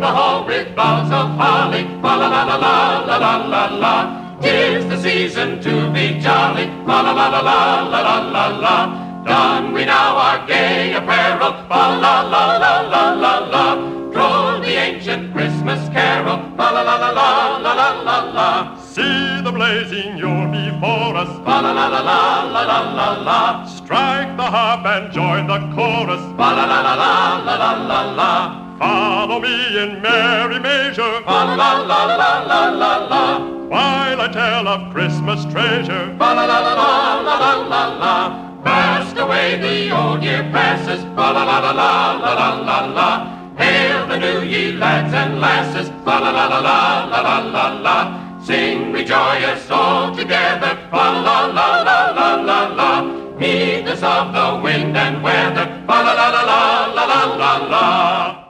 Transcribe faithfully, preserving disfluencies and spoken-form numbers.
the hall with boughs of holly. Fa la la la la la la la la. 'Tis the season to be jolly. Fa la la la la la la la la. Don we now our gay apparel. Fa la la la la la la. Droll the ancient Christmas carol. Fa la la la la la la la la. See the blazing Yule before us. Fa la la la la la la la la. Strike the harp and join the chorus. Fa la la la la la la la la. Follow me in merry measure. Fa la la la la la la la. While I tell of Christmas treasure. Fa la la la la la la la la. Fast away the old year passes. Fa la la la la la la la la. Hail the new ye lads and lasses. Fa la la la la la la la la. Sing we joyous all together. Fa la la la la la la. Heedless of the wind and weather. Fa la la la la la la la la.